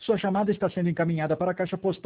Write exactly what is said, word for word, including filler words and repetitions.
Sua chamada está sendo encaminhada para a caixa postal